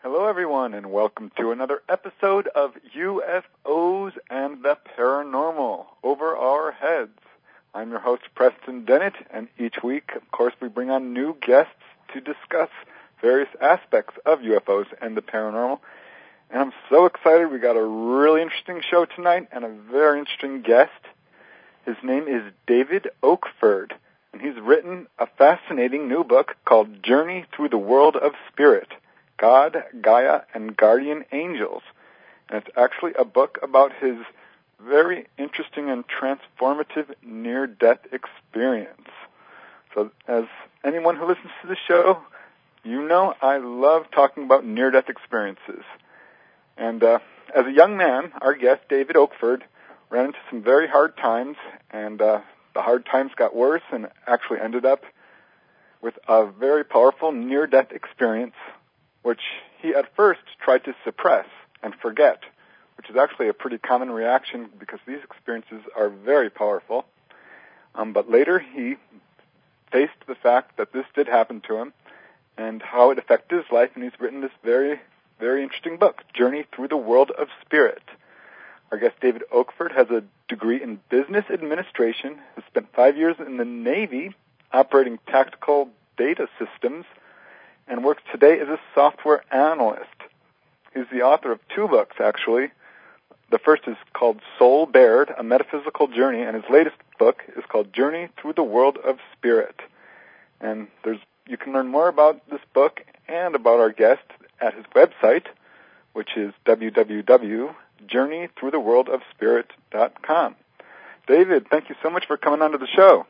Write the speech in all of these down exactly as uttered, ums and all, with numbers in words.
Hello, everyone, and welcome to another episode of U F Os and the Paranormal Over Our Heads. I'm your host, Preston Dennett, and each week, of course, we bring on new guests to discuss various aspects of U F Os and the paranormal. And I'm so excited. We got a really interesting show tonight and a very interesting guest. His name is David Oakford, and he's written a fascinating new book called Journey Through the World of Spirit, God, Gaia, and Guardian Angels. And it's actually a book about his very interesting and transformative near-death experience. So as anyone who listens to the show, you know I love talking about near-death experiences. And uh, as a young man, our guest, David Oakford, ran into some very hard times, and uh, the hard times got worse and actually ended up with a very powerful near-death experience, which he at first tried to suppress and forget, which is actually a pretty common reaction because these experiences are very powerful. Um, but later he faced the fact that this did happen to him and how it affected his life, and he's written this very, very interesting book, Journey Through the World of Spirit. Our guest, David Oakford, has a degree in business administration, has spent five years in the Navy operating tactical data systems, and works today as a software analyst. He's the author of two books, actually. The first is called Soul Bared, A Metaphysical Journey, and his latest book is called Journey Through the World of Spirit. And there's you can learn more about this book and about our guest at his website, which is w w w dot journey through the world of spirit dot com. David, thank you so much for coming onto the show.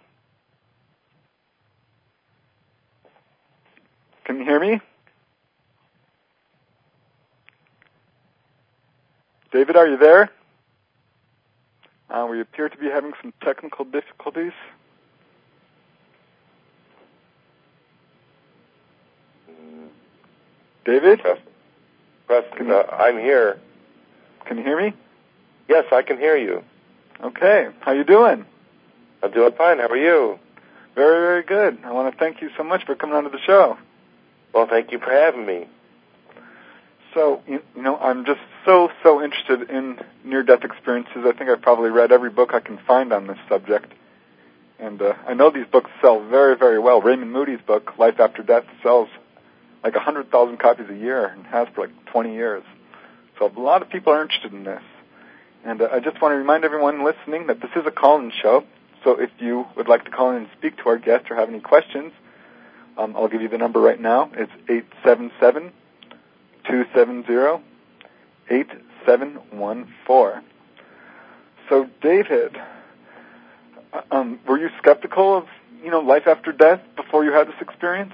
Can you hear me? David, are you there? Uh, we appear to be having some technical difficulties. David? Preston, uh, I'm here. Can you hear me? Yes, I can hear you. Okay. How you doing? I'm doing fine. How are you? Very, very good. I want to thank you so much for coming onto the show. Well, thank you for having me. So, you, you know, I'm just so, so interested in near-death experiences. I think I've probably read every book I can find on this subject. And uh, I know these books sell very, very well. Raymond Moody's book, Life After Death, sells like one hundred thousand copies a year and has for like twenty years. So a lot of people are interested in this. And uh, I just want to remind everyone listening that this is a call-in show. So if you would like to call in and speak to our guest or have any questions, um, I'll give you the number right now. It's eight seven seven, two seven zero, eight seven one four. So David, um, were you skeptical of, you know, life after death before you had this experience?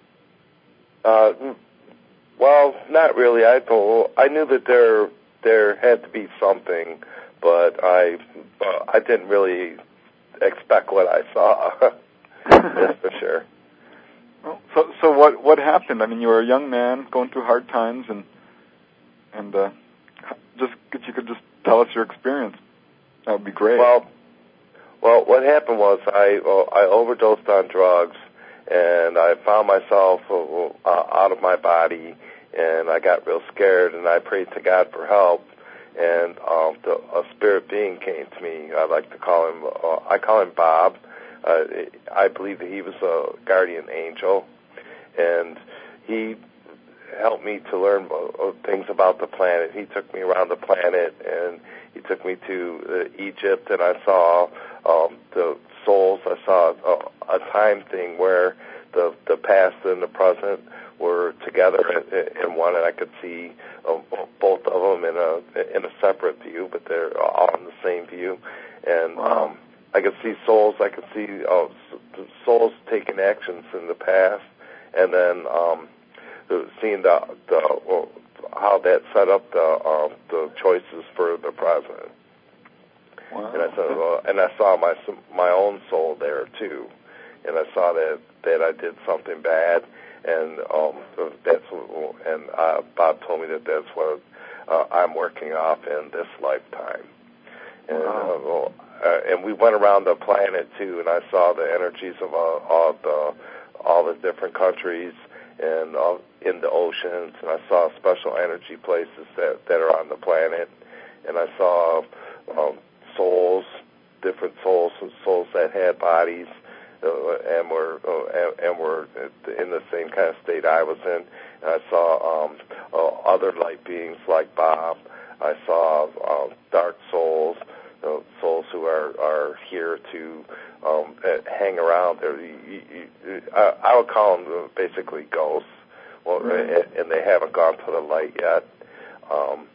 Uh, well, not really. I thought I knew that there there had to be something, but I uh, I didn't really expect what I saw. That's for sure. Well, so so what what happened? I mean, you were a young man going through hard times, and and uh, just if you could just tell us your experience, that would be great. Well, well, what happened was I uh, I overdosed on drugs. And I found myself uh, out of my body, and I got real scared, and I prayed to God for help. And um, the, a spirit being came to me. I like to call him. Uh, I call him Bob. Uh, I believe that he was a guardian angel, and he helped me to learn uh, things about the planet. He took me around the planet, and he took me to uh, Egypt, and I saw um, the souls. I saw a, a time thing where the the past and the present were together in, in one, and I could see uh, both of them in a in a separate view, but they're all in the same view. And wow. um, I could see souls. I could see uh, souls taking actions in the past, and then um, seeing the the uh, how that set up the uh, the choices for the present. Wow. And I saw, uh, and I saw my my own soul there too, and I saw that, that I did something bad, and um, that's and uh, Bob told me that that's what uh, I'm working off in this lifetime. And wow. uh, uh, and we went around the planet too, and I saw the energies of all, all the all the different countries, and uh, in the oceans, and I saw special energy places that, that are on the planet, and I saw um, souls, different souls, souls that had bodies, uh, and were uh, and, and were in the same kind of state I was in. And I saw um, uh, other light beings like Bob. I saw uh, dark souls, uh, souls who are, are here to um, hang around. There, you, you, I, I would call them basically ghosts. Well, right. and, and they haven't gone to the light yet. Um,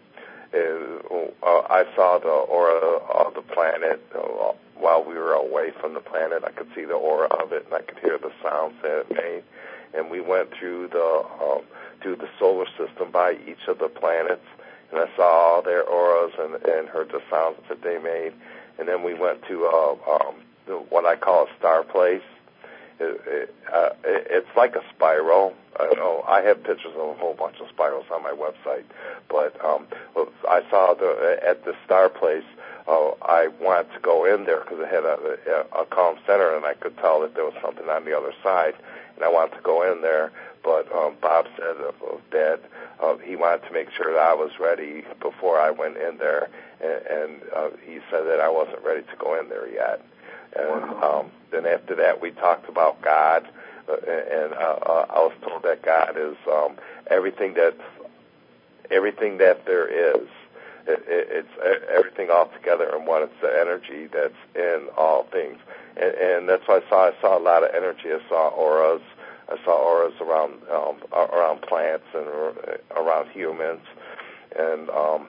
uh, I saw the aura of the planet uh, while we were away from the planet. I could see the aura of it, and I could hear the sounds that it made. And we went through the um, through the solar system by each of the planets, and I saw all their auras and, and heard the sounds that they made. And then we went to uh, um, what I call a star place. It, it, uh, it, it's like a spiral. I don't know. I have pictures of a whole bunch of spirals on my website, but um, I saw the at the star place. Uh, I wanted to go in there because it had a, a, a calm center, and I could tell that there was something on the other side, and I wanted to go in there. But um, Bob said uh, that uh, he wanted to make sure that I was ready before I went in there, and, and uh, he said that I wasn't ready to go in there yet. And um, then after that, we talked about God, uh, and uh, uh, I was told that God is um, everything that everything that there is. It, it, it's everything all together in one. It's the energy that's in all things, and, and that's what I saw. I saw a lot of energy. I saw auras. I saw auras around um, around plants and around humans. And um,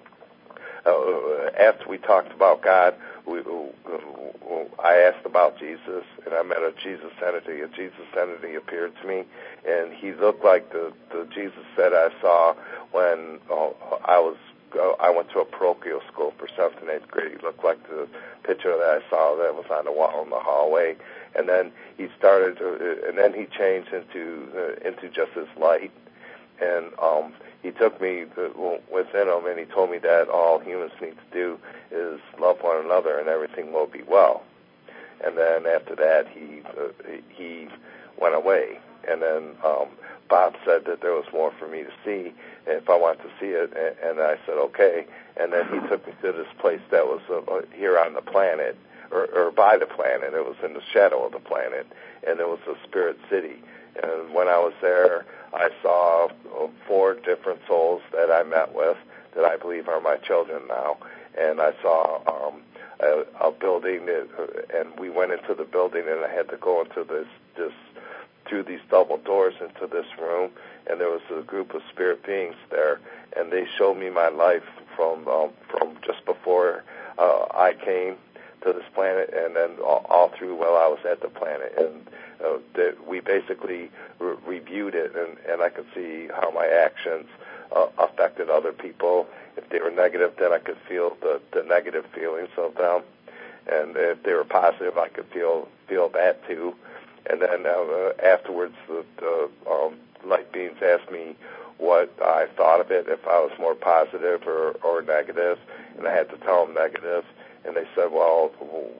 uh, after we talked about God, we, I asked about Jesus, and I met a Jesus entity. A Jesus entity appeared to me, and he looked like the, the Jesus that I saw when uh, I was I went to a parochial school for seventh and eighth grade. He looked like the picture that I saw that was on the wall in the hallway. And then he started, to, and then he changed into uh, into just his light. And um, he took me to, within him, and he told me that all humans need to do is love one another, and everything will be well. And then after that, he uh, he went away. And then um, Bob said that there was more for me to see if I wanted to see it, and I said okay. And then he took me to this place that was uh, here on the planet, or, or by the planet. It was in the shadow of the planet, and it was a spirit city. And when I was there, I saw uh, four different souls that I met with that I believe are my children now. And I saw um, a, a building, that, and we went into the building, and I had to go into this this through these double doors into this room, and there was a group of spirit beings there, and they showed me my life from um, from just before uh, I came to this planet, and then all, all through while I was at the planet, and uh, that we basically re- reviewed it, and, and I could see how my actions uh, affected other people. If they were negative, then I could feel the, the negative feelings of them, and if they were positive, I could feel feel that too. And then uh, afterwards, the, the um, light beings asked me what I thought of it, if I was more positive or, or negative, and I had to tell them negative. And they said, well,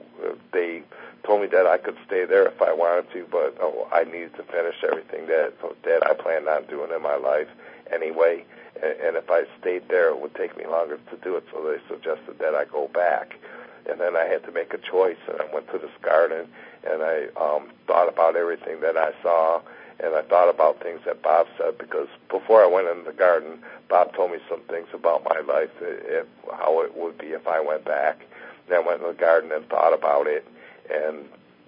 they told me that I could stay there if I wanted to, but oh, I needed to finish everything that that I planned on doing in my life anyway. And, and if I stayed there, it would take me longer to do it, so they suggested that I go back. And then I had to make a choice, and I went to this garden, and I um, thought about everything that I saw, and I thought about things that Bob said, because before I went in the garden, Bob told me some things about my life, if, how it would be if I went back. And I went in the garden and thought about it, and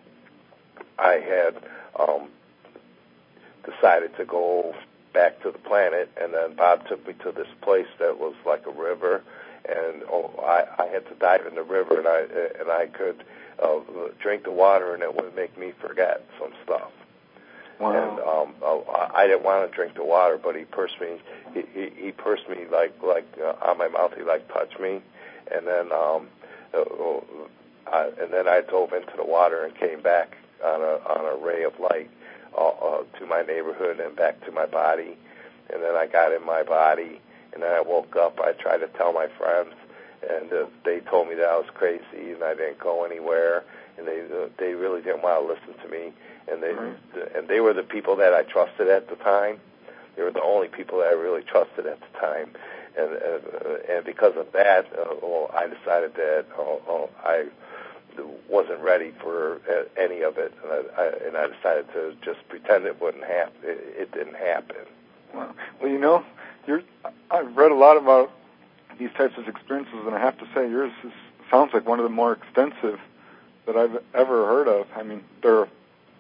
I had um, decided to go back to the planet, and then Bob took me to this place that was like a river, and oh, I, I had to dive in the river, and I and I could uh, drink the water, and it would make me forget some stuff. Wow. And um, uh, I didn't want to drink the water, but he pursed me. He, he, he pursed me like like uh, on my mouth. He like touched me, and then um, uh, I, and then I dove into the water and came back on a on a ray of light uh, uh, to my neighborhood and back to my body. And then I got in my body. And then I woke up. I tried to tell my friends, and uh, they told me that I was crazy and I didn't go anywhere. and they uh, they really didn't want to listen to me, and they right. and they were the people that I trusted at the time. They were the only people that I really trusted at the time, and uh, and because of that, uh, well, I decided that uh, uh, I wasn't ready for uh, any of it, and I, I, and I decided to just pretend it wouldn't happen. It, it didn't happen. Well, well, you know, you're, I've read a lot about these types of experiences, and I have to say yours is, sounds like one of the more extensive that I've ever heard of. I mean, there are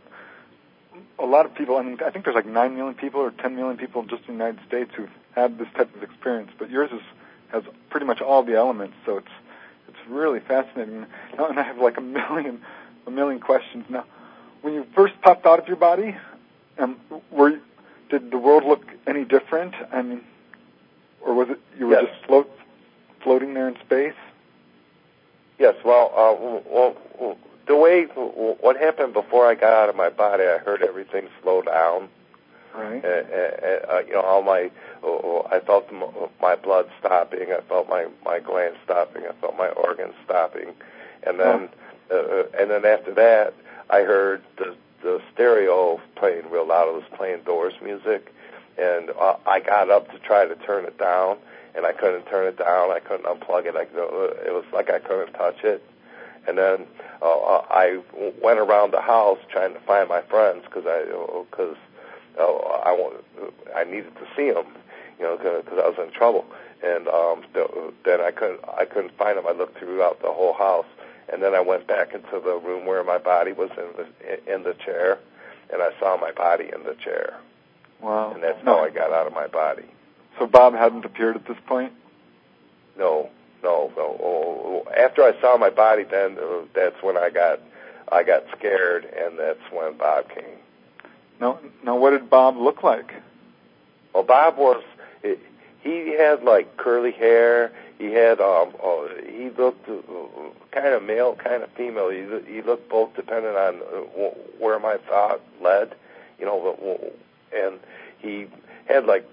a lot of people. I mean, I think there's like nine million people or ten million people just in the United States who've had this type of experience, but yours is, has pretty much all the elements, so it's it's really fascinating. Now, and I have like a million, a million questions. Now, when you first popped out of your body, um, were you, did the world look any different? I mean, or was it you were yes. just float, floating there in space? Yes. Well, uh, well, the way what happened before I got out of my body, I heard everything slow down. Right. Uh, uh, uh, you know, all my, uh, I felt my blood stopping. I felt my, my glands stopping. I felt my organs stopping, and then oh. uh, and then after that, I heard the the stereo playing real loud. It was playing Doors music, and uh, I got up to try to turn it down, and I couldn't turn it down. I couldn't unplug it. I, it was like I couldn't touch it. And then uh, I went around the house trying to find my friends because I because. Uh, I want, I needed to see him, you know, because I was in trouble. And um, th- then I couldn't, I couldn't find him. I looked throughout the whole house, and then I went back into the room where my body was in the in the chair, and I saw my body in the chair. Wow! And that's no. how I got out of my body. So Bob hadn't appeared at this point? No, no, no. Oh, after I saw my body, then uh, that's when I got, I got scared, and that's when Bob came. Now, now, what did Bob look like? Well, Bob was, he had like curly hair. He had, um, uh, he looked uh, kind of male, kind of female. He, he looked both depending on uh, where my thought led, you know, and he had like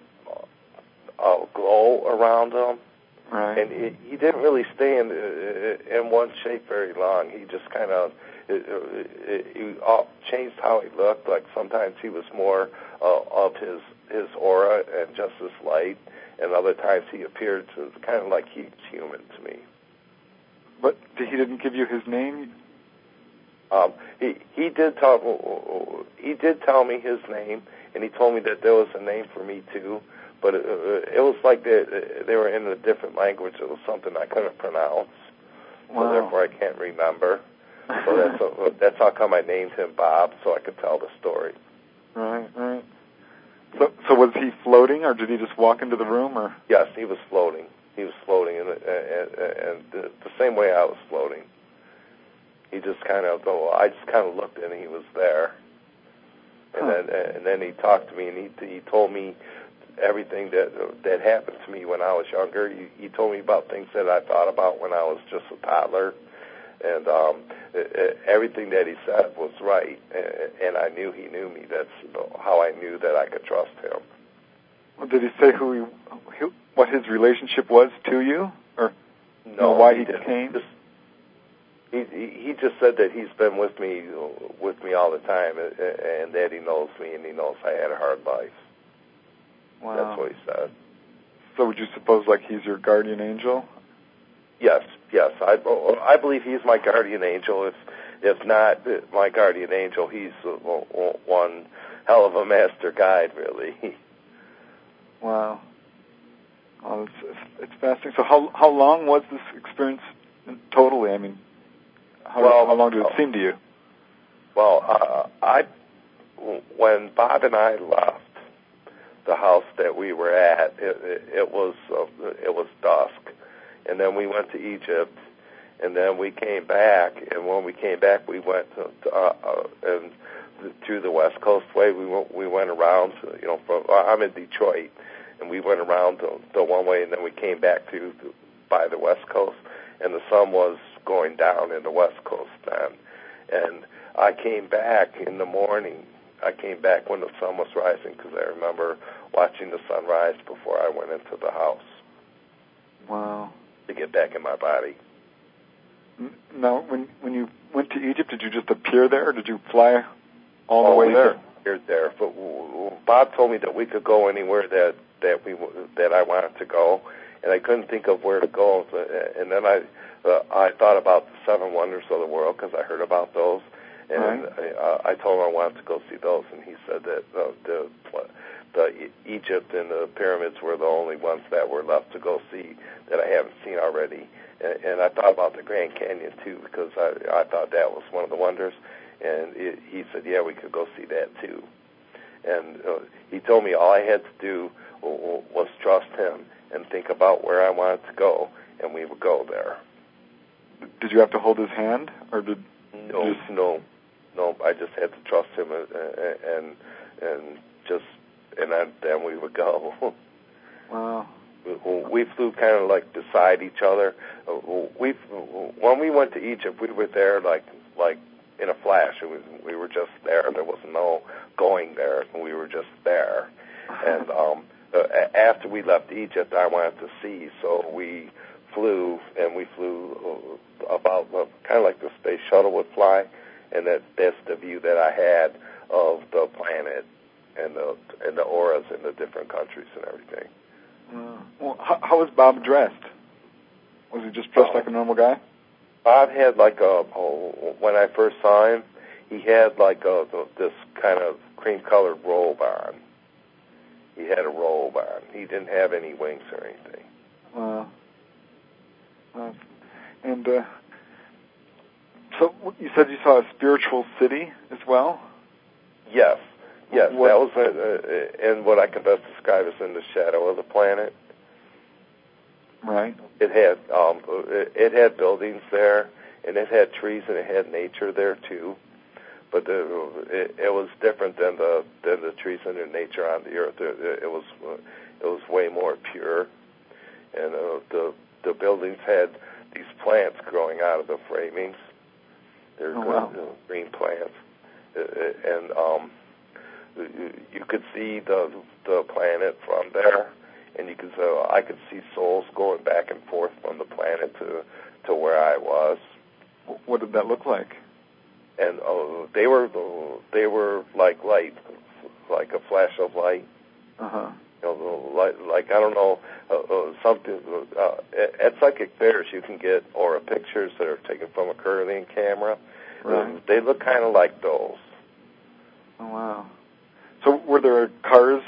a glow around him. Right. And he, he didn't really stay in, in one shape very long. He just kind of, It, it, it, he changed how he looked. Like sometimes he was more uh, of his his aura and just as light, and other times he appeared to kind of like he was human to me. But he didn't give you his name. Um, he he did tell he did tell me his name, and he told me that there was a name for me too. But it, it was like they they were in a different language. It was something I couldn't pronounce, Wow. so therefore I can't remember. So that's a, that's how come I named him Bob, so I could tell the story. Right, right. So, so was he floating, or did he just walk into the room, or? Yes, he was floating. He was floating, and, and, and the, the same way I was floating. He just kind of, oh, I just kind of looked, and he was there. And huh. then, and then he talked to me, and he he told me everything that that happened to me when I was younger. He, he told me about things that I thought about when I was just a toddler. And um, everything that he said was right, and I knew he knew me. That's how I knew that I could trust him. Well, did he say who he, who, what his relationship was to you, or no, you know, why he, he came? Just, he he just said that he's been with me with me all the time, and that he knows me, and he knows I had a hard life. Wow. That's what he said. So would you suppose like he's your guardian angel? Yes, yes. I, I believe he's my guardian angel. If if not my guardian angel, he's one hell of a master guide, really. Wow. Oh, it's, it's fascinating. So how how long was this experience totally? I mean, how, well, how long did it seem to you? Well, uh, I when Bob and I left the house that we were at, it, it, it was uh, it was dusk. And then we went to Egypt, and then we came back. And when we came back, we went to, to, uh, uh, and through the West Coast way. We went, we went around. To, you know, from I'm in Detroit, and we went around the, the one way, and then we came back to, to by the West Coast. And the sun was going down in the West Coast then. And I came back in the morning. I came back when the sun was rising because I remember watching the sunrise before I went into the house. Wow. To get back in my body. Now, when when you went to Egypt, did you just appear there, or did you fly all the oh, way we there? Just appeared there. But Bob told me that we could go anywhere that that we that I wanted to go, and I couldn't think of where to go. And then I uh, I thought about the seven wonders of the world because I heard about those, and right. I, I told him I wanted to go see those, and he said that uh, the the Egypt and the pyramids were the only ones that were left to go see that I haven't seen already. And, and I thought about the Grand Canyon too because I I thought that was one of the wonders, and it, he said, yeah, we could go see that too. And uh, he told me all I had to do was trust him and think about where I wanted to go, and we would go there. Did you have to hold his hand, or did no, just... no, no? I just had to trust him, and and, and just and then, then we would go. Wow. We flew kind of like beside each other. We when we went to Egypt, we were there like like in a flash. It was, we were just there. There was no going there. We were just there. And um, after we left Egypt, I wanted to see, so we flew and we flew about kind of like the space shuttle would fly, and that that's the view that I had of the planet and the and the auras in the different countries and everything. Uh, well, how, how was Bob dressed? Was he just dressed uh, like a normal guy? Bob had like a, oh, when I first saw him, he had like a, this kind of cream-colored robe on. He had a robe on. He didn't have any wings or anything. Uh, uh, and uh, so you said you saw a spiritual city as well? Yes. Yes, what? that was uh, uh, in what I can best describe as in the shadow of the planet. Right. It had um, it, it had buildings there, and it had trees, and it had nature there too. But the, it, it was different than the than the trees and the nature on the earth. It, it was uh, it was way more pure, and uh, the the buildings had these plants growing out of the framings. They're oh, wow. uh, green plants, uh, and um. You could see the the planet from there, and you could so I could see souls going back and forth from the planet to to where I was. What did that look like? And uh, they were they were like light, like a flash of light. Uh huh. You know, like like I don't know uh, uh, something. Uh, at psychic fairs, you can get aura pictures that are taken from a Kirlian camera. Right. Uh, they look kind of like those. Oh wow. So were there cars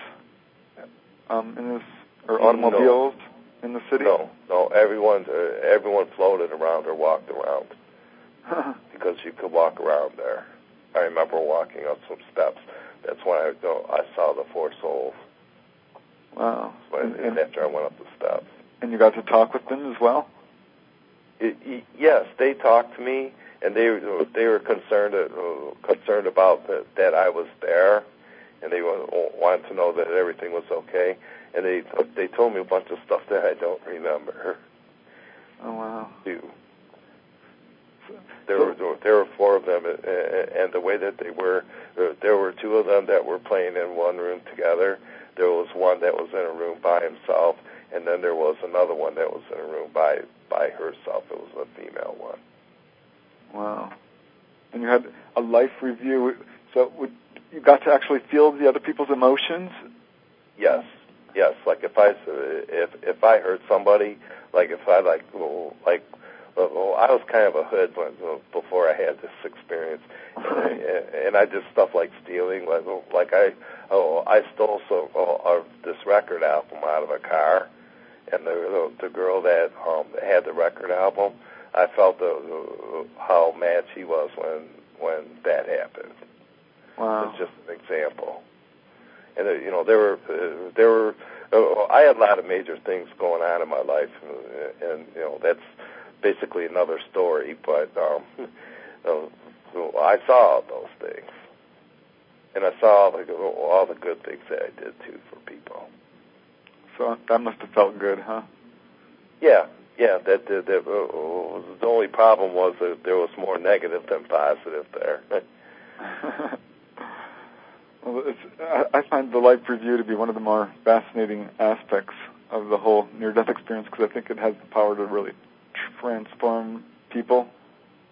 um, in this, or automobiles no. in the city? No, no. Everyone, uh, everyone floated around or walked around because you could walk around there. I remember walking up some steps. That's when I, you know, I saw the four souls. Wow. When, and, and after I went up the steps. And you got to talk with them as well? It, it, yes, they talked to me, and they they were concerned uh, concerned about the, that I was there. And they wanted to know that everything was okay. And they they told me a bunch of stuff that I don't remember. Oh, wow. Too. There were there were four of them, and the way that they were, there were two of them that were playing in one room together. There was one that was in a room by himself, and then there was another one that was in a room by by herself. It was a female one. Wow. And you had a life review. So would you got to actually feel the other people's emotions? Yes, yes. Like if I if if I hurt somebody, like if I like like well, I was kind of a hood when, before I had this experience, and, and I did stuff like stealing. Like like I oh I stole some oh, this record album out of a car, and the the, the girl that um had the record album, I felt the, the, how mad she was when when that happened. Wow. It's just an example. And, uh, you know, there were, uh, there were, uh, I had a lot of major things going on in my life, uh, and, you know, that's basically another story, but um, uh, I saw all those things. And I saw all the, all the good things that I did, too, for people. So that must have felt good, huh? Yeah, yeah. That, that, that uh, the only problem was that there was more negative than positive there. Well, it's, I, I find the life review to be one of the more fascinating aspects of the whole near-death experience because I think it has the power to really transform people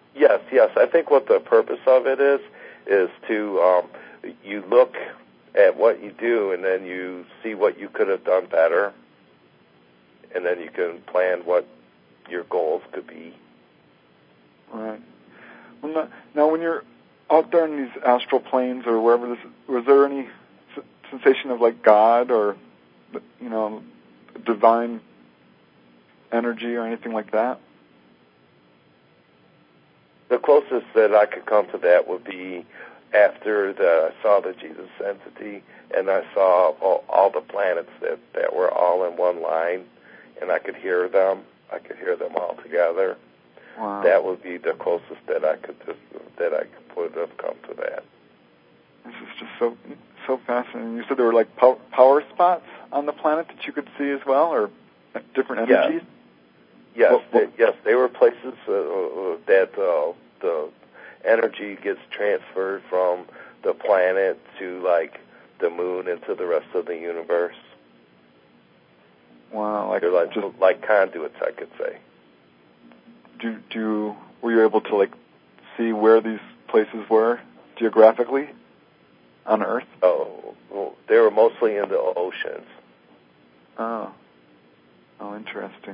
Yes, yes. I think what the purpose of it is is to um, you look at what you do, and then you see what you could have done better, and then you can plan what your goals could be. Right. Well, now, now, when you're out there in these astral planes or wherever this, was there any s- sensation of like God or, you know, divine energy or anything like that? The closest that I could come to that would be after the, I saw the Jesus entity, and I saw all, all the planets that, that were all in one line, and I could hear them. I could hear them all together. Wow. That would be the closest that I could that I would have come to that. This is just so so fascinating. You said there were like pow- power spots on the planet that you could see as well, or different energies? Yes, What, what? they, yes, they were places uh, that uh, the energy gets transferred from the planet to like the moon and to the rest of the universe. Wow, like they're like just, like conduits, I could say. Do do were you able to like see where these places were geographically on Earth? Oh, well, they were mostly in the oceans. Oh, oh, interesting.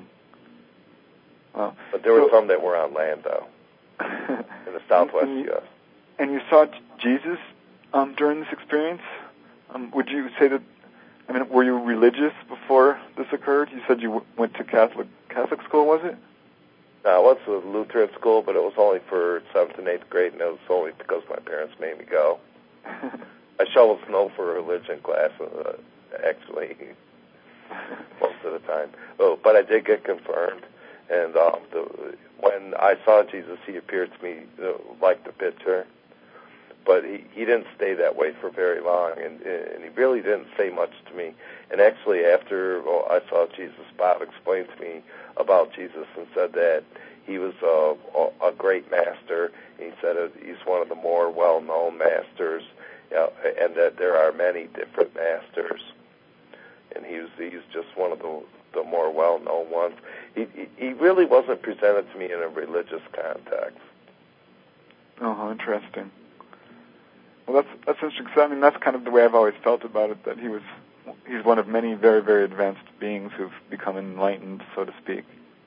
Wow. But there were so, some that were on land, though, in the southwest and you, U S And you saw Jesus um, during this experience? Um, would you say that? I mean, were you religious before this occurred? You said you w- went to Catholic Catholic school, was it? No, I went to a Lutheran school, but it was only for seventh and eighth grade, and it was only because my parents made me go. I shoveled snow for a religion class, uh, actually, most of the time. Oh, but I did get confirmed, and um, the, when I saw Jesus, he appeared to me uh, like the picture, but he, he didn't stay that way for very long, and, and he really didn't say much to me. And actually, after well, I saw Jesus, Bob explained to me about Jesus and said that he was a, a great master. He said he's one of the more well-known masters, you know, and that there are many different masters. And he was he's just one of the the more well-known ones. He he really wasn't presented to me in a religious context. Oh, how interesting. Well, that's that's interesting. 'Cause I mean, that's kind of the way I've always felt about it. That he was he's one of many very very advanced beings who've become enlightened, so to speak.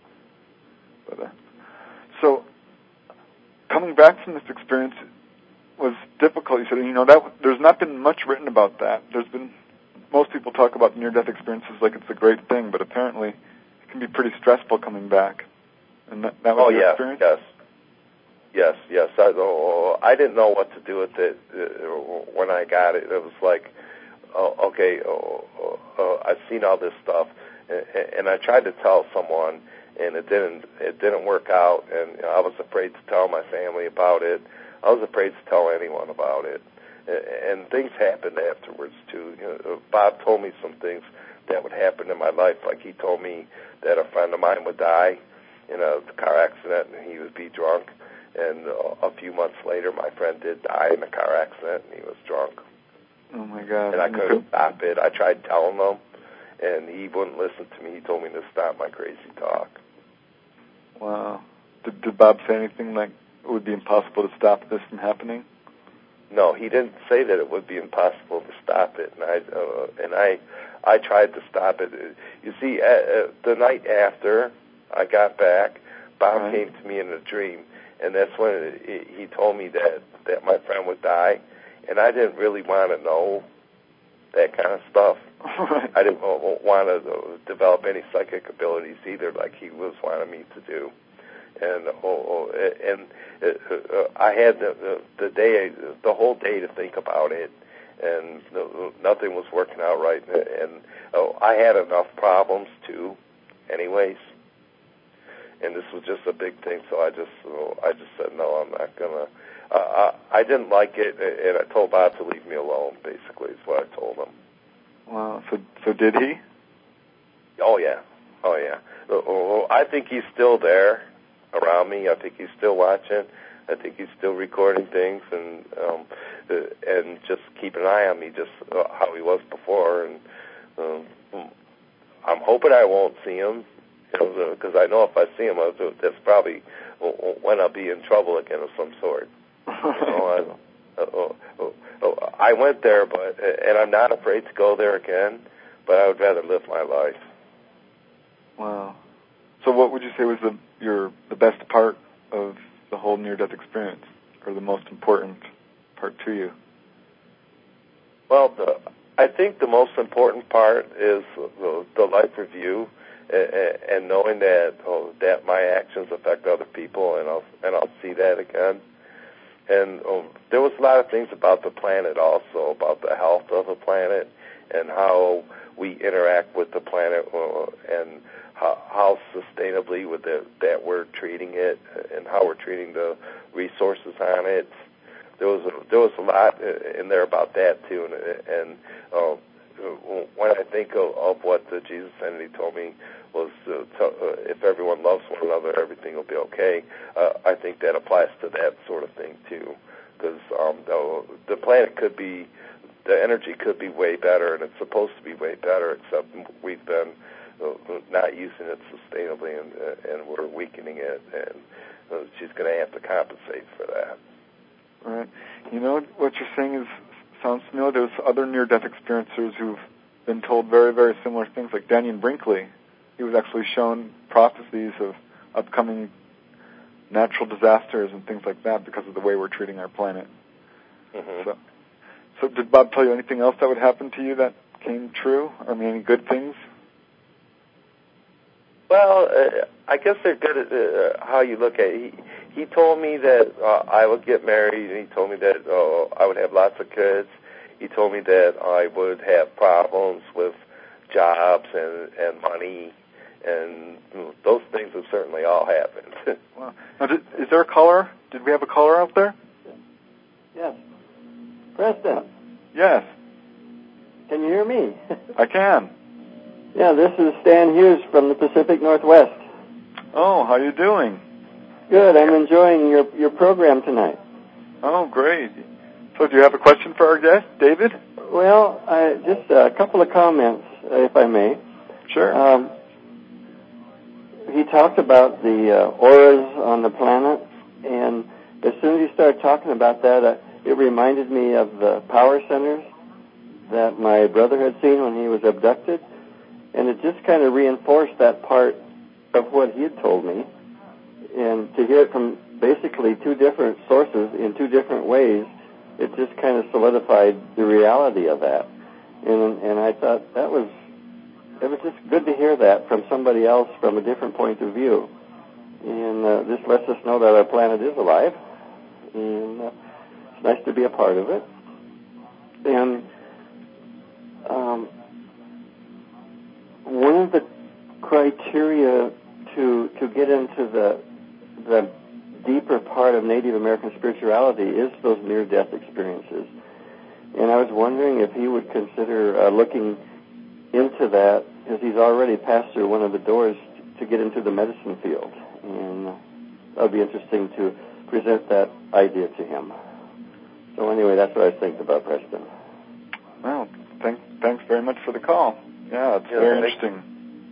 But uh, so coming back from this experience was difficult. You said, you know, that there's not been much written about that. There's been most people talk about near-death experiences like it's a great thing, but apparently it can be pretty stressful coming back. And that, that was oh, your yes, experience? yes. Yes, yes. I, oh, I didn't know what to do with it uh, when I got it. It was like, oh, okay, oh, oh, oh, I've seen all this stuff, and, and I tried to tell someone, and it didn't. It didn't work out, and you know, I was afraid to tell my family about it. I was afraid to tell anyone about it, and, and things happened afterwards too. You know, Bob told me some things that would happen in my life, like he told me that a friend of mine would die in a car accident, and he would be drunk. And uh, a few months later, my friend did die in a car accident, and he was drunk. Oh, my God. And I couldn't stop it. I tried telling him, and he wouldn't listen to me. He told me to stop my crazy talk. Wow. Did, did Bob say anything like it would be impossible to stop this from happening? No, he didn't say that it would be impossible to stop it, and I uh, and I I tried to stop it. You see, uh, uh, the night after I got back, Bob right. came to me in a dream. And that's when it, he told me that, that my friend would die, and I didn't really want to know that kind of stuff. Right. I didn't want to develop any psychic abilities either, like he was wanting me to do. And oh, oh, and uh, I had the, the the day, the whole day to think about it, and nothing was working out right. And oh, I had enough problems too, anyways. And this was just a big thing, so I just, I just said no. I'm not gonna. Uh, I, I didn't like it, and I told Bob to leave me alone. Basically, is what I told him. Wow. So, so did he? Oh yeah, oh yeah. Oh, I think he's still there around me. I think he's still watching. I think he's still recording things, and um, and just keep an eye on me, just how he was before. And um, I'm hoping I won't see him. Because I know if I see him, that's probably when I'll be in trouble again of some sort. You know, I, uh, uh, uh, I went there, but and I'm not afraid to go there again, but I would rather live my life. Wow. So what would you say was the your the best part of the whole near-death experience, or the most important part to you? Well, the, I think the most important part is the, the life review, and, and knowing that oh, that my actions affect other people, and I'll and I'll see that again. And um, there was a lot of things about the planet also, about the health of the planet, and how we interact with the planet, uh, and how, how sustainably with the, that we're treating it, and how we're treating the resources on it. There was a, there was a lot in there about that too, and, and uh, when I think of, of what the Jesus entity told me was, uh, to, uh, if everyone loves one another, everything will be okay. Uh, I think that applies to that sort of thing too, because um, the, the planet could be, the energy could be way better, and it's supposed to be way better, except we've been uh, not using it sustainably, and, uh, and we're weakening it, and uh, she's going to have to compensate for that. Right. You know, what you're saying is sounds familiar. There's other near-death experiencers who've been told very, very similar things, like Daniel Brinkley. He was actually shown prophecies of upcoming natural disasters and things like that because of the way we're treating our planet. Mm-hmm. So, so did Bob tell you anything else that would happen to you that came true? I mean, any good things? Well, uh, I guess they're good at uh, how you look at it. He, he told me that uh, I would get married, and he told me that uh, I would have lots of kids. He told me that I would have problems with jobs and, and money, and you know, those things have certainly all happened. Wow. Now, did, is there a caller? Did we have a caller out there? Yes. Preston. Yes. Can you hear me? I can. Yeah, this is Stan Hughes from the Pacific Northwest. Oh, how you doing? Good. I'm enjoying your your program tonight. Oh, great. So do you have a question for our guest, David? Well, I, just a couple of comments, if I may. Sure. Um, he talked about the uh, auras on the planet, and as soon as he started talking about that, uh, it reminded me of the power centers that my brother had seen when he was abducted, and it just kind of reinforced that part of what he had told me. And to hear it from basically two different sources in two different ways, it just kind of solidified the reality of that. And and I thought that was, it was just good to hear that from somebody else from a different point of view. And uh, this lets us know that our planet is alive, and uh, it's nice to be a part of it. And um, one of the criteria to to get into the the deeper part of Native American spirituality is those near-death experiences. And I was wondering if he would consider uh, looking into that, because he's already passed through one of the doors to get into the medicine field. And that would be interesting to present that idea to him. So anyway, that's what I was thinking about, Preston. Well, thank, thanks very much for the call. Yeah, it's Yeah, very thank- interesting.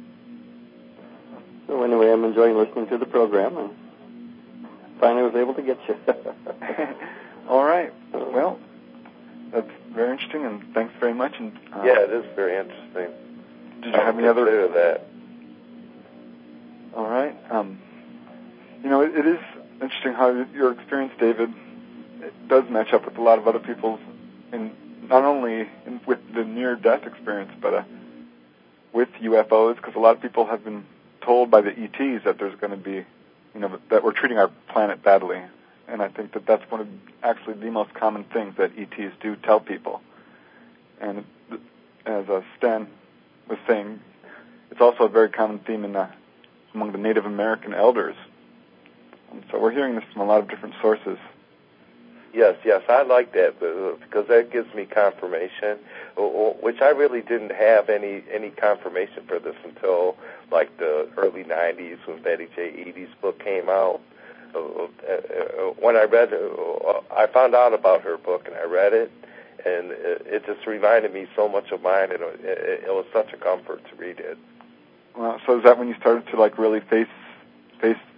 So anyway, I'm enjoying listening to the program, and finally was able to get you. All right. Well, that's very interesting, and thanks very much. And uh, yeah, it is very interesting. Did you have any other? Consider that. All right. Um, you know, it, it is interesting how your experience, David, it does match up with a lot of other people's, in not only in, with the near-death experience, but uh, with U F Os, because a lot of people have been told by the E Ts that there's going to be, you know, that we're treating our planet badly. And I think that that's one of actually the most common things that E Ts do tell people. And as uh, Stan was saying, it's also a very common theme in the, among the Native American elders. And so we're hearing this from a lot of different sources. Yes, yes, I like that because that gives me confirmation, which I really didn't have any any confirmation for this until like the early nineties when Betty J. Eadie's book came out. When I read it, I found out about her book and I read it, and it just reminded me so much of mine, and it was such a comfort to read it. Well, so is that when you started to like really face face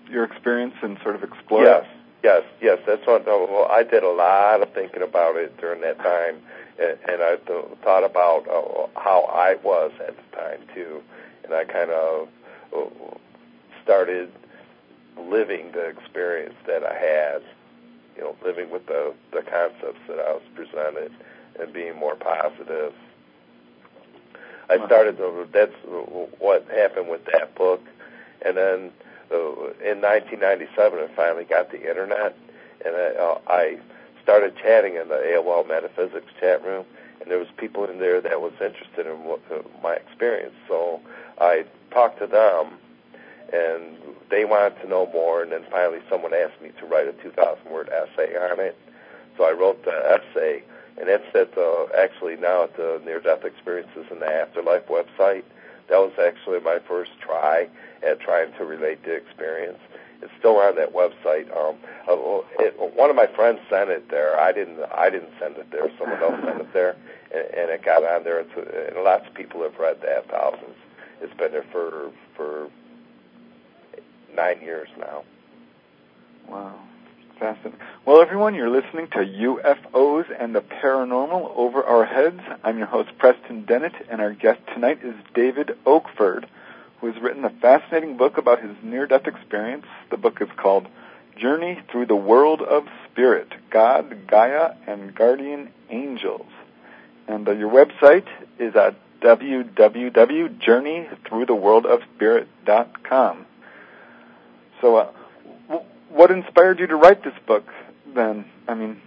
your experience and sort of explore yes, it? Yes, yes, that's what. Well, I did a lot of thinking about it during that time, and, and I th- thought about uh, how I was at the time too, and I kind of uh, started living the experience that I had, you know, living with the the concepts that I was presented, and being more positive. I started. To, that's what happened with that book, and then. So in nineteen ninety-seven, I finally got the internet, and I, uh, I started chatting in the A O L Metaphysics chat room, and there was people in there that was interested in what, uh, my experience. So I talked to them, and they wanted to know more, and then finally someone asked me to write a two thousand word essay on it. So I wrote the essay, and that's at the, actually now at the Near-Death Experiences in the Afterlife website. That was actually my first try at trying to relate the experience. It's still on that website. Um, it, one of my friends sent it there. I didn't. I didn't send it there. Someone else sent it there, and, and it got on there. It's, and lots of people have read that. Thousands. It's been there for for nine years now. Wow. Fascinating. Well, everyone, you're listening to U F Os and the Paranormal Over Our Heads. I'm your host, Preston Dennett, and our guest tonight is David Oakford, who has written a fascinating book about his near-death experience. The book is called Journey Through the World of Spirit, God, Gaia, and Guardian Angels. And uh, your website is at w w w dot journey through the world of spirit dot com. So, uh, what inspired you to write this book, then? I mean...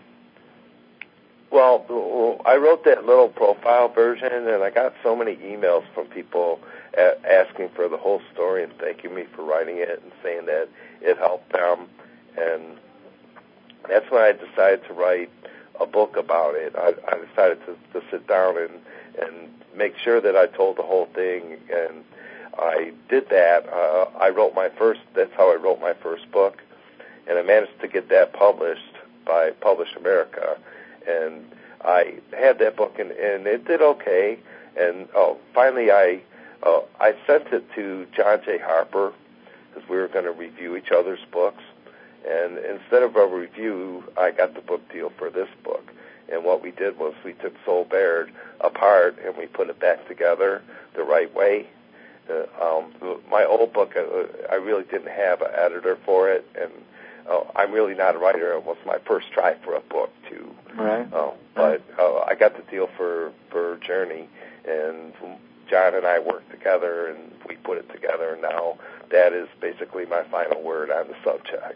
Well, I wrote that little profile version, and I got so many emails from people asking for the whole story and thanking me for writing it and saying that it helped them. And that's when I decided to write a book about it. I, I decided to, to sit down and, and make sure that I told the whole thing, and I did that. Uh, I wrote my first, that's how I wrote my first book. And I managed to get that published by Publish America. And I had that book, and, and it did okay. And oh, finally I uh, I sent it to John J. Harper, because we were going to review each other's books. And instead of a review, I got the book deal for this book. And what we did was we took Soul Baird apart, and we put it back together the right way. Uh, um, my old book, uh, I really didn't have an editor for it, and Uh, I'm really not a writer. It was my first try for a book, too. Right. Uh, but uh, I got the deal for, for Journey, and John and I worked together, and we put it together. And now that is basically my final word on the subject,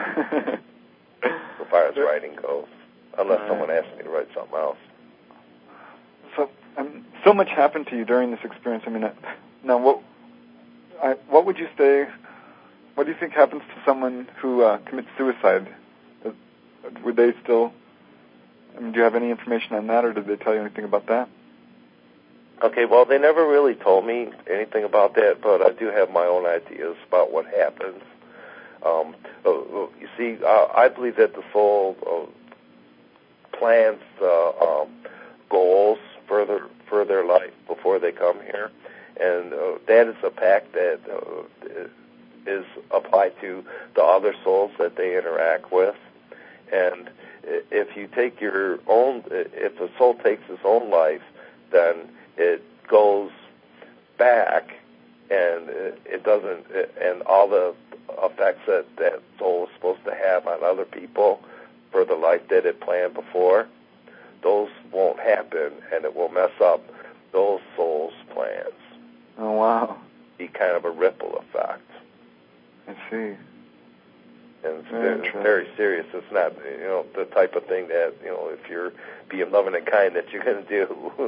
as far as writing goes, unless right. someone asks me to write something else. So, um, so much happened to you during this experience. I mean, uh, now what, I, what would you say? What do you think happens to someone who uh, commits suicide? Would they still... I mean, do you have any information on that, or did they tell you anything about that? Okay, well, they never really told me anything about that, but I do have my own ideas about what happens. Um, you see, uh, I believe that the soul uh, plans uh, um, goals for their, for their life before they come here, and uh, that is a pact that... Uh, is applied to the other souls that they interact with. And if you take your own, if a soul takes its own life, then it goes back and it doesn't, and all the effects that that soul is supposed to have on other people for the life that it planned before, those won't happen, and it will mess up those souls' plans. Oh, wow. Be kind of a ripple effect. I see. And it's very, very serious. It's not, you know, the type of thing that, you know, if you're being loving and kind that you're going to do.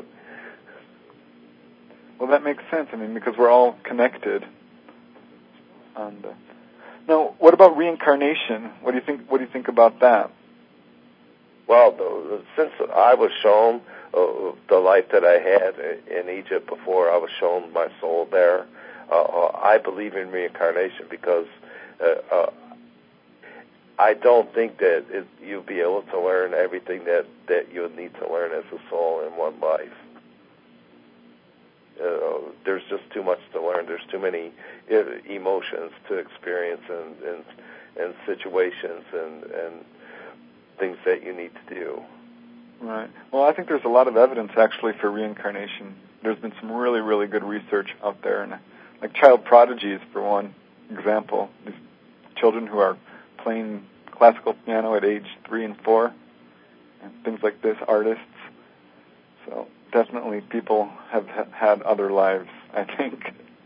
Well, that makes sense. I mean, because we're all connected. And uh, now, what about reincarnation? What do you think? What do you think about that? Well, the, since I was shown uh, the life that I had in Egypt before, I was shown my soul there. Uh, I believe in reincarnation because uh, uh, I don't think that it, you'll be able to learn everything that, that you'll need to learn as a soul in one life. Uh, there's just too much to learn. There's too many uh, emotions to experience and, and, and situations and, and things that you need to do. Right. Well, I think there's a lot of evidence, actually, for reincarnation. There's been some really, really good research out there, and like child prodigies, for one example. These children who are playing classical piano at age three and four, and things like this, artists. So definitely people have ha- had other lives, I think.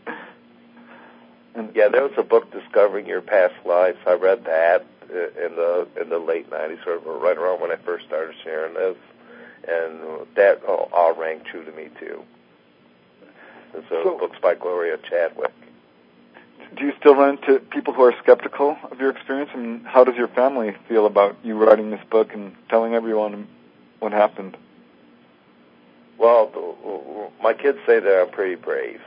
And yeah, there was a book, Discovering Your Past Lives. I read that in the in the late nineties, or right around when I first started sharing this, and that all, all rang true to me too. And so, so books by Gloria Chadwick. Do you still run into people who are skeptical of your experience, and how does your family feel about you writing this book and telling everyone what happened? Well, my kids say that I'm pretty brave.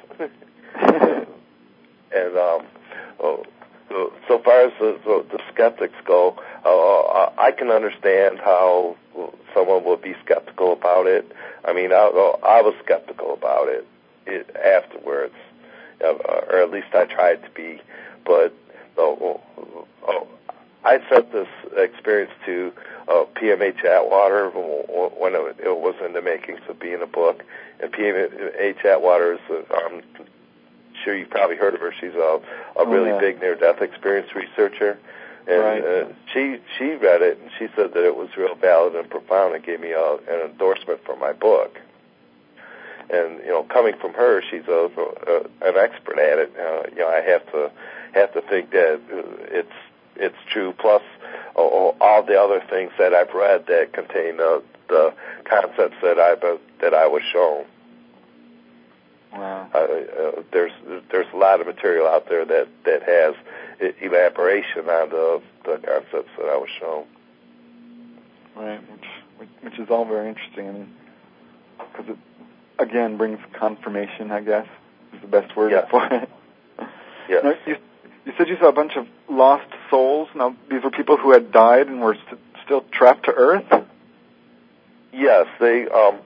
And um, so far as the, the, the skeptics go, uh, I can understand how someone would be skeptical about it. I mean, I, I was skeptical about it, it afterwards, uh, or at least I tried to be. But uh, uh, I sent this experience to uh, P M H Atwater when it, it was in the makings of being a book. And P M H Atwater is uh, um, sure you've probably heard of her. She's a, a really oh, yeah. big near-death experience researcher, and right. uh, she she read it and she said that it was real valid and profound and gave me a, an endorsement for my book. And you know, coming from her, she's a, a, an expert at it. Uh, you know, I have to have to think that it's it's true. Plus, oh, all the other things that I've read that contain uh, the concepts that I that I was shown. Wow. Uh, uh, there's there's a lot of material out there that, that has elaboration on the, the concepts that I was shown. Right, which which is all very interesting, because it again brings confirmation, I guess, is the best word yes. for it. Yes. Now, you, you said you saw a bunch of lost souls. Now, these were people who had died and were st- still trapped to Earth? Yes, they. Um,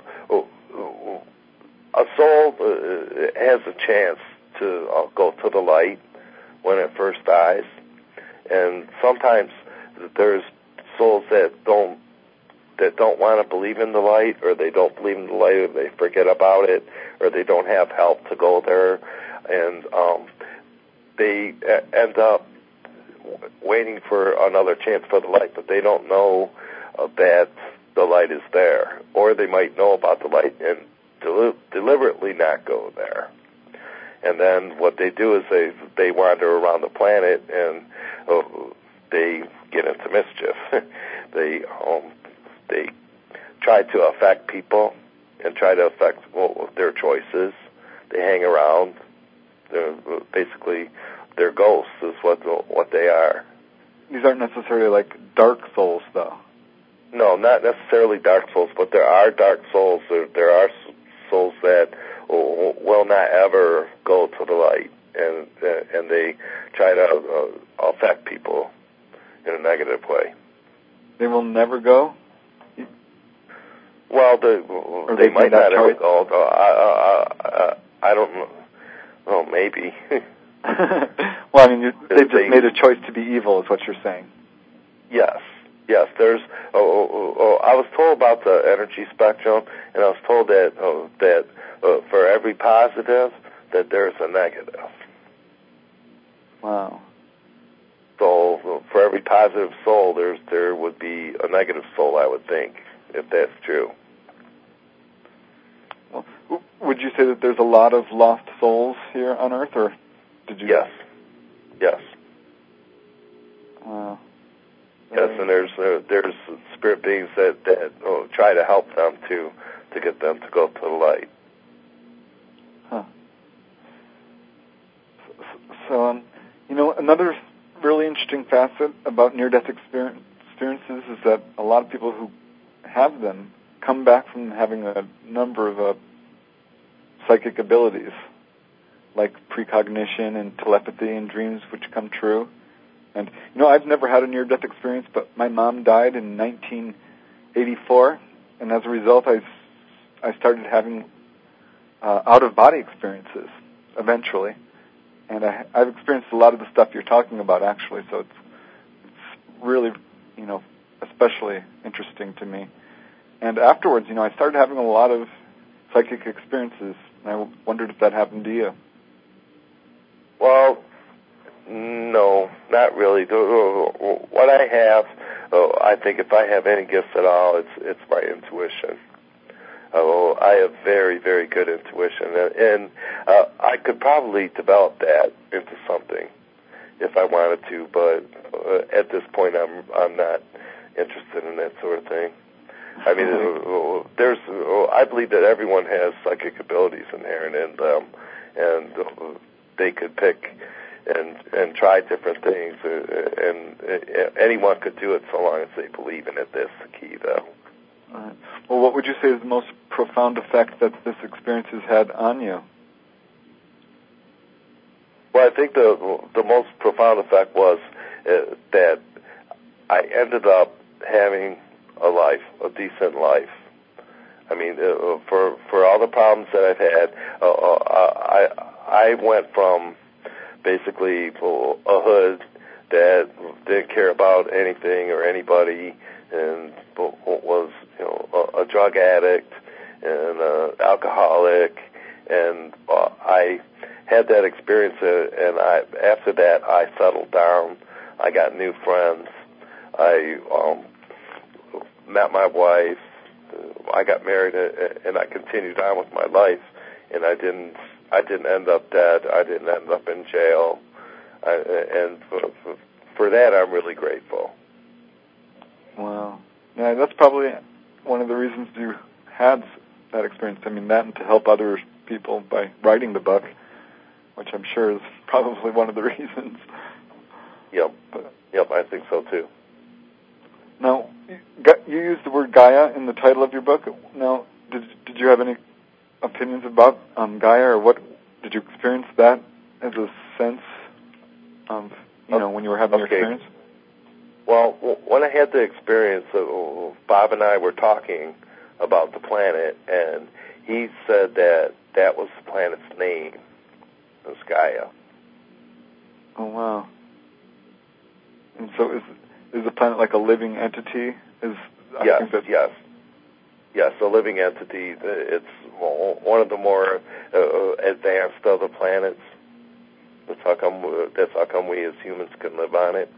a soul uh, has a chance to uh, go to the light when it first dies, and sometimes there's souls that don't that don't want to believe in the light, or they don't believe in the light, or they forget about it, or they don't have help to go there, and um, they end up waiting for another chance for the light, but they don't know uh, that the light is there, or they might know about the light and del- deliberately not go there. And then what they do is they they wander around the planet and uh, they get into mischief. they um, they try to affect people and try to affect well, their choices. They hang around. They're basically, they're ghosts is what the, what they are. These aren't necessarily like dark souls, though. No, not necessarily dark souls, but there are dark souls. There, there are souls that will not ever go to the light, and uh, and they try to uh, affect people in a negative way. They will never go? Well, the, they, they might not ever go. I, I, I, I don't know. Well, maybe. Well, I mean, you, they've just they, made a choice to be evil, is what you're saying. Yes. Yes, there's. Oh, oh, oh, I was told about the energy spectrum, and I was told that oh, that uh, for every positive, that there's a negative. Wow. So for every positive soul, there's there would be a negative soul, I would think, if that's true. Well, would you say that there's a lot of lost souls here on Earth, or did you? Yes. Yes. Wow. Yes, and there's uh, there's spirit beings that that oh, try to help them to to get them to go to the light. Huh. So, so um, you know, another really interesting facet about near-death experience, experiences is that a lot of people who have them come back from having a number of uh, psychic abilities, like precognition and telepathy and dreams which come true. And, you know, I've never had a near-death experience, but my mom died in nineteen eighty-four, and as a result, I, I started having uh, out-of-body experiences eventually. And I, I've experienced a lot of the stuff you're talking about, actually, so it's, it's really, you know, especially interesting to me. And afterwards, you know, I started having a lot of psychic experiences, and I wondered if that happened to you. Well, no, not really. What I have, I think if I have any gifts at all, it's it's my intuition. Oh, I have very, very good intuition, and, and uh, I could probably develop that into something if I wanted to. But uh, at this point, I'm I'm not interested in that sort of thing. I mean, uh, there's uh, I believe that everyone has psychic abilities inherent in them, and uh, they could pick and and try different things, uh, and uh, anyone could do it so long as they believe in it. That's the key, though. All right. Well, what would you say is the most profound effect that this experience has had on you? Well, I think the the most profound effect was uh, that I ended up having a life, a decent life. I mean, uh, for for all the problems that I've had, uh, I I went from basically a hood that didn't care about anything or anybody, and was, you know, a, a drug addict and an alcoholic, and uh, I had that experience, uh, and I after that I settled down. I got new friends. I um, met my wife. I got married, uh, and I continued on with my life, and I didn't. I didn't end up dead. I didn't end up in jail, I, and for, for, for that I'm really grateful. Wow. Yeah, that's probably one of the reasons you had that experience. I mean, that and to help other people by writing the book, which I'm sure is probably one of the reasons. Yep. But, yep, I think so too. Now, you used the word Gaia in the title of your book. Now, did did you have any opinions about um, Gaia, or what did you experience that as a sense of, you know, when you were having okay. your experience? Well, when I had the experience, uh, Bob and I were talking about the planet, and he said that that was the planet's name. It was Gaia. Oh, wow. And so is is the planet like a living entity? Is I yes, think that yes. Yes, a living entity. It's one of the more uh, advanced of the planets. That's how come. That's how come we as humans can live on it.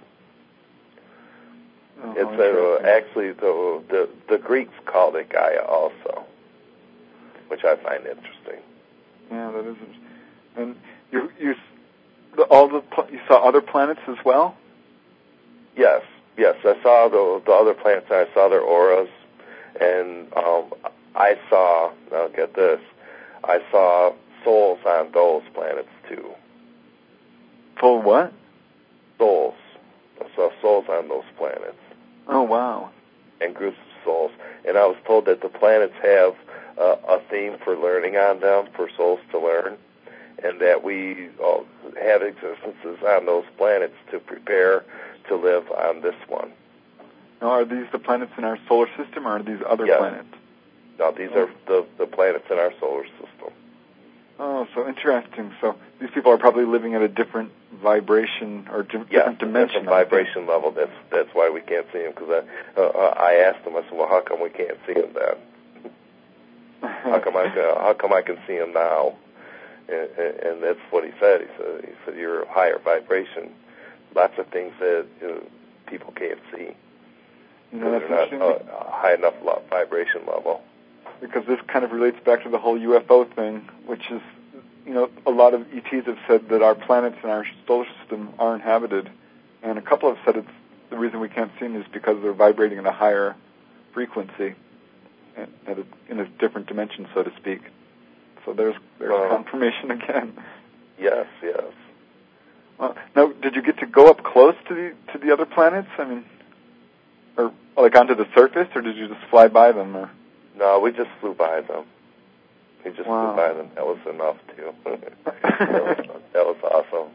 Oh, it's uh, actually the, the the Greeks called it Gaia also, which I find interesting. Yeah, that is. And you you the, all the you saw other planets as well. Yes, yes, I saw the the other planets. I saw their auras. And um, I saw, now get this, I saw souls on those planets too. Full what? Souls. I saw souls on those planets. Oh, wow. And groups of souls. And I was told that the planets have uh, a theme for learning on them, for souls to learn, and that we uh, have existences on those planets to prepare to live on this one. Now, are these the planets in our solar system, or are these other yes. planets? No, these oh. are the, the planets in our solar system. Oh, so interesting. So these people are probably living at a different vibration or di- yes, different dimension. different vibration level. That's that's why we can't see them. Because I uh, I asked them, I said, well, how come we can't see them then? how come I uh, how come I can see them now? And, and that's what he said. He said he said you're a higher vibration. Lots of things that you know, people can't see. You know, that's they're not uh, a high enough vibration level. Because this kind of relates back to the whole U F O thing, which is, you know, a lot of E Ts have said that our planets in our solar system are inhabited, and a couple have said it's the reason we can't see them is because they're vibrating at a higher frequency, at a, in a different dimension, so to speak. So there's there's uh, confirmation again. Yes, yes. Well, now, did you get to go up close to the to the other planets? I mean, or like onto the surface, or did you just fly by them? Or no, we just flew by them. We just wow. flew by them. That was enough too. that, was, that was awesome.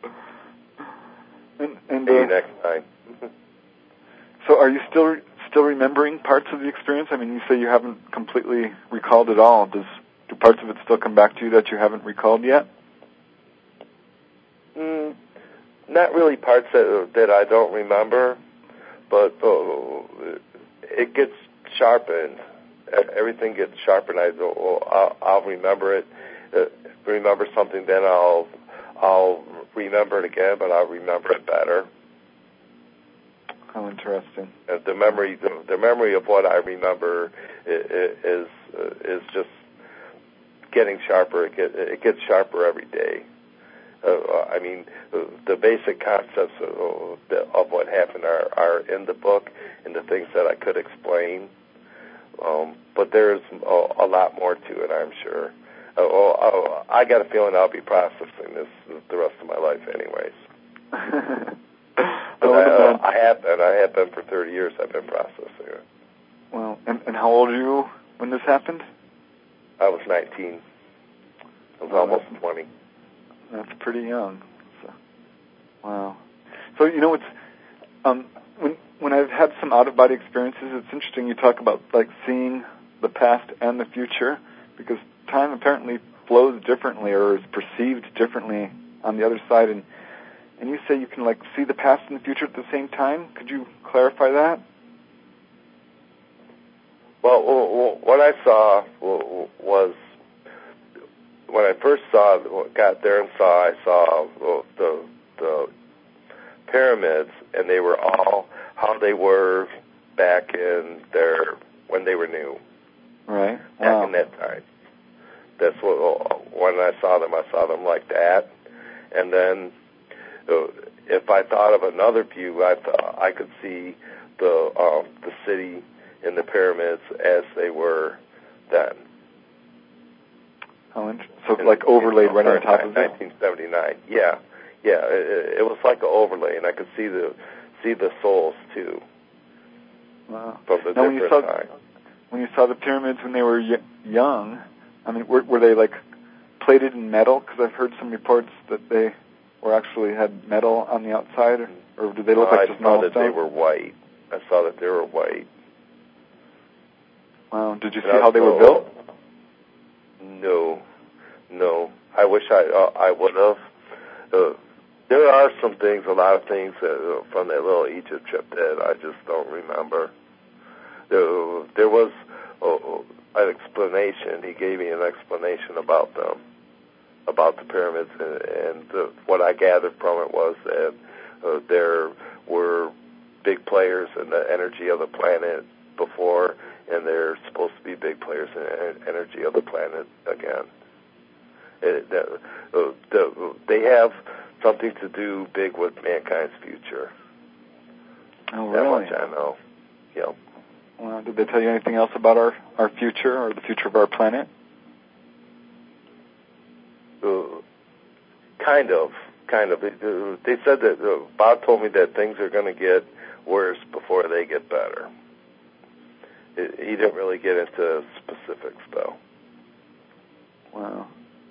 And, and See uh, you next time. So, are you still still remembering parts of the experience? I mean, you say you haven't completely recalled it all. Does do parts of it still come back to you that you haven't recalled yet? Mm, not really parts that, that I don't remember, but uh, it gets sharpened. Everything gets sharpened. I, I'll, I'll remember it. Uh, remember something, then I'll I'll remember it again, but I'll remember it better. How interesting. Uh, the memory, the, the memory of what I remember is is, uh, is just getting sharper. It, get, it gets sharper every day. Uh, I mean, the basic concepts of, of what happened are, are in the book and the things that I could explain. Um, but there's a, a lot more to it, I'm sure. Uh, oh, I got a feeling I'll be processing this the rest of my life anyways. But I, uh, I have been. I have been for thirty years. I've been processing it. Well, and, and how old are you when this happened? I was nineteen. I was oh, almost that's, twenty. That's pretty young. So, wow. So, you know, it's um, when when I've had some out-of-body experiences, it's interesting you talk about, like, seeing the past and the future, because time apparently flows differently or is perceived differently on the other side, and And you say you can, like, see the past and the future at the same time? Could you clarify that? Well, what I saw was, when I first saw, got there and saw, I saw the the pyramids, and they were all how they were back in their, when they were new. Right. Back wow. in that time. That's what, when I saw them, I saw them like that. And then, So if I thought of another view, I thought I could see the um, the city and the pyramids as they were then. Oh, so and, like overlaid right on top of it. nineteen seventy-nine. Yeah, yeah. It, it was like an overlay, and I could see the see the souls too. Wow. From the now, different when you saw time. when you saw the pyramids when they were y- young, I mean, were, were they like plated in metal? Because I've heard some reports that they or actually had metal on the outside, or, or did they look no, like I just normal stone? I saw that stone? they were white. I saw that they were white. Wow. Did you and see how they so, were built? No, no. I wish I uh, I would have. Uh, there are some things, a lot of things that, uh, from that little Egypt trip that I just don't remember. There, there was uh, an explanation. He gave me an explanation about them. About the pyramids, and, and the, what I gathered from it was that uh, there were big players in the energy of the planet before, and they're supposed to be big players in the energy of the planet again. It, the, uh, the, they have something to do big with mankind's future. Oh, that really? That much I know. Yep. Well, did they tell you anything else about our, our future or the future of our planet? Uh, kind of, kind of. Uh, they said that, uh, Bob told me that things are going to get worse before they get better. It, he didn't really get into specifics, though. Wow.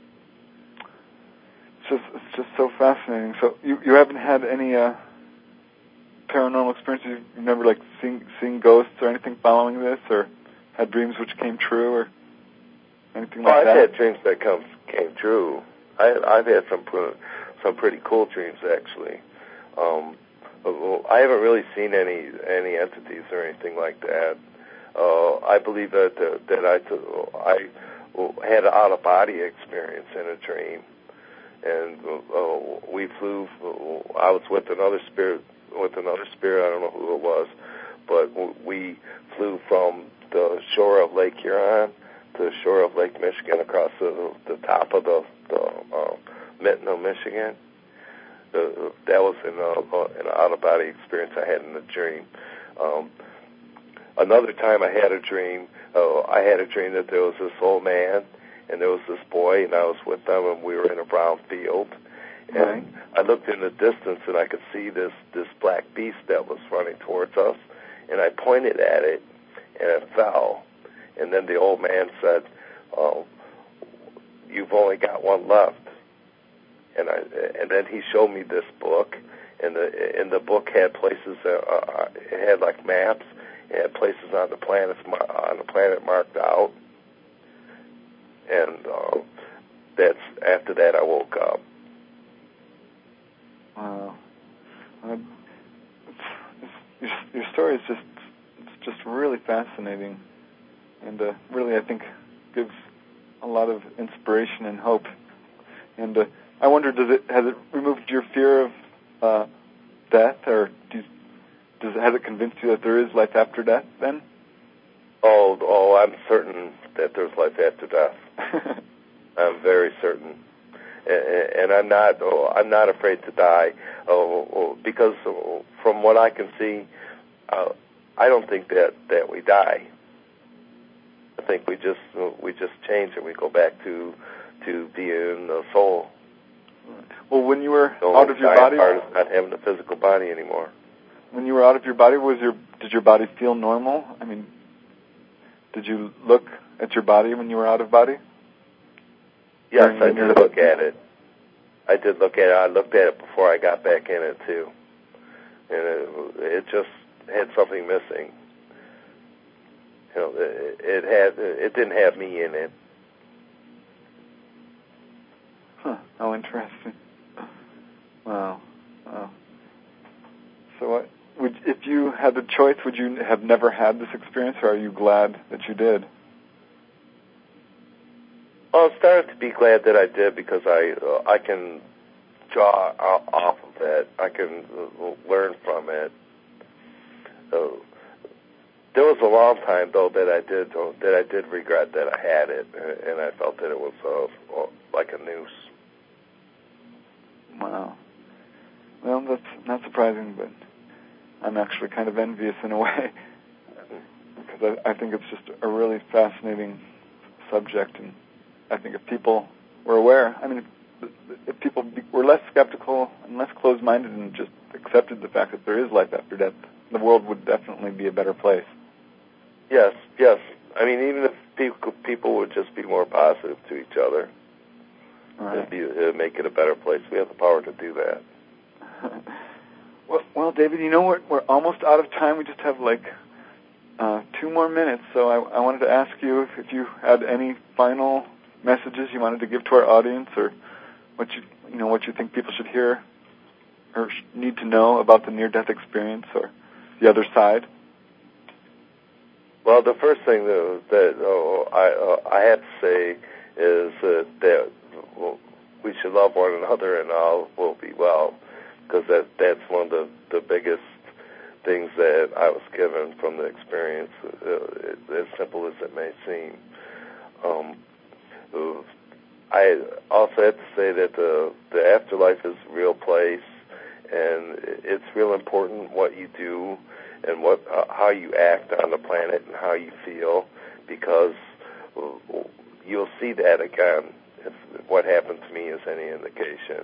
It's just, it's just so fascinating. So you, you haven't had any uh, paranormal experiences? You've never, like, seen, seen ghosts or anything following this, or had dreams which came true, or anything like oh, that? I've had dreams that come, came true. I, I've had some some pretty cool dreams, actually. Um, I haven't really seen any any entities or anything like that. Uh, I believe that that, that I I had an out of body experience in a dream, and uh, we flew. I was with another spirit, with another spirit. I don't know who it was, but we flew from the shore of Lake Huron to the shore of Lake Michigan across the, the top of the, the uh, Mitno, Michigan. Uh, that was in a, an out-of-body experience I had in a dream. Um, another time I had a dream, uh, I had a dream that there was this old man and there was this boy, and I was with them, and we were in a brown field. And right. I looked in the distance, and I could see this, this black beast that was running towards us, and I pointed at it, and it fell. And then the old man said, oh, "You've only got one left." And I, and then he showed me this book, and the and the book had places. Uh, it had like maps. It had places on the planet on the planet marked out. And after that, I woke up. Wow. Uh, it's, it's, your, your story is just it's just really fascinating, and uh, really, I think, gives a lot of inspiration and hope. And uh, I wonder, does it has it removed your fear of uh, death, or do you, does it, has it convinced you that there is life after death? Then? Oh, oh, I'm certain that there's life after death. I'm very certain, and, and I'm not. Oh, I'm not afraid to die. Oh, oh, because oh, from what I can see, uh, I don't think that, that we die. I think we just we just change and we go back to to being a soul. Well, when you were so out of your body, part is not having a physical body anymore. When you were out of your body, was your did your body feel normal? I mean, did you look at your body when you were out of body? Yes, I did look at it. I did look at it. I looked at it before I got back in it too, and it, it just had something missing. You know, it, it had it didn't have me in it. Huh? How interesting. Wow. Wow. So, what would if you had the choice? Would you have never had this experience, or are you glad that you did? Well, I'm starting to be glad that I did because I uh, I can draw off of it. I can uh, learn from it. Uh, there was a long time though that I did uh, that I did regret that I had it, and I felt that it was uh, like a noose. Wow. Well, that's not surprising, but I'm actually kind of envious in a way because I, I think it's just a really fascinating subject, and I think if people were aware, I mean, if, if people be, were less skeptical and less closed-minded and just accepted the fact that there is life after death, the world would definitely be a better place. Yes, yes. I mean, even if people, people would just be more positive to each other, right. it'd, be, it'd make it a better place. We have the power to do that. well, well, David, you know what? We're almost out of time. We just have like uh, two more minutes, so I, I wanted to ask you if, if you had any final messages you wanted to give to our audience, or what you you know what you think people should hear or need to know about the near-death experience or the other side. Well, the first thing that, that oh, I uh, I have to say is uh, that well, we should love one another and all will be well, because that that's one of the, the biggest things that I was given from the experience, uh, as simple as it may seem. Um, I also have to say that the the afterlife is a real place, and it's real important what you do and what uh, how you act on the planet and how you feel, because you'll see that again if what happened to me is any indication.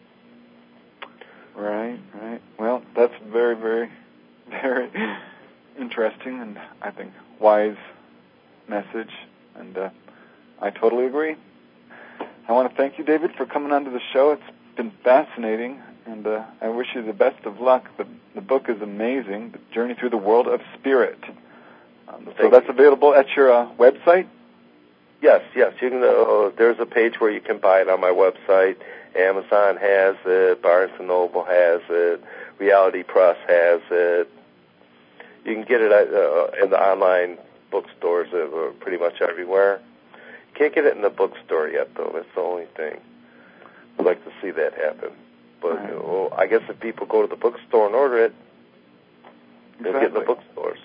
Right, right. Well, that's very, very, very interesting, and I think wise message, and uh, I totally agree. I want to thank you, David, for coming onto the show. It's been fascinating, and uh, I wish you the best of luck. The, the book is amazing, The Journey Through the World of Spirit. Um, so that's available at your uh, website? Yes, yes. You can. Uh, there's a page where you can buy it on my website. Amazon has it. Barnes and Noble has it. Reality Press has it. You can get it at, uh, in the online bookstores uh, pretty much everywhere. Can't get it in the bookstore yet, though. That's the only thing. I'd like to see that happen. But right. you know, I guess if people go to the bookstore and order it, they'll exactly. get in the bookstores.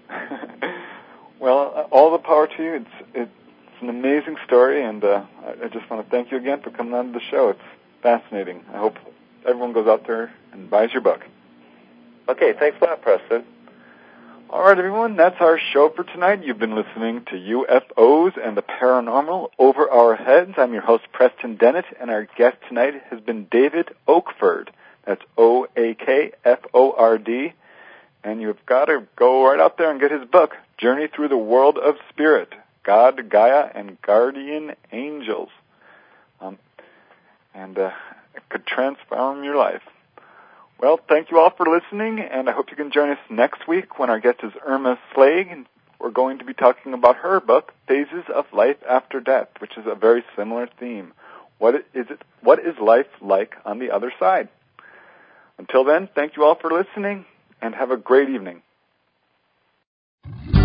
Well, all the power to you. It's it's an amazing story, and uh, I just want to thank you again for coming on to the show. It's fascinating. I hope everyone goes out there and buys your book. Okay, thanks a lot, Preston. All right, everyone, that's our show for tonight. You've been listening to U F Os and the Paranormal Over Our Heads. I'm your host, Preston Dennett, and our guest tonight has been David Oakford. That's O A K F O R D. And you've got to go right out there and get his book, Journey Through the World of Spirit, God, Gaia, and Guardian Angels. Um, and uh, it could transform your life. Well, thank you all for listening, and I hope you can join us next week when our guest is Irma Slade, and we're going to be talking about her book, Phases of Life After Death, which is a very similar theme. What is it? What is life like on the other side? Until then, thank you all for listening, and have a great evening.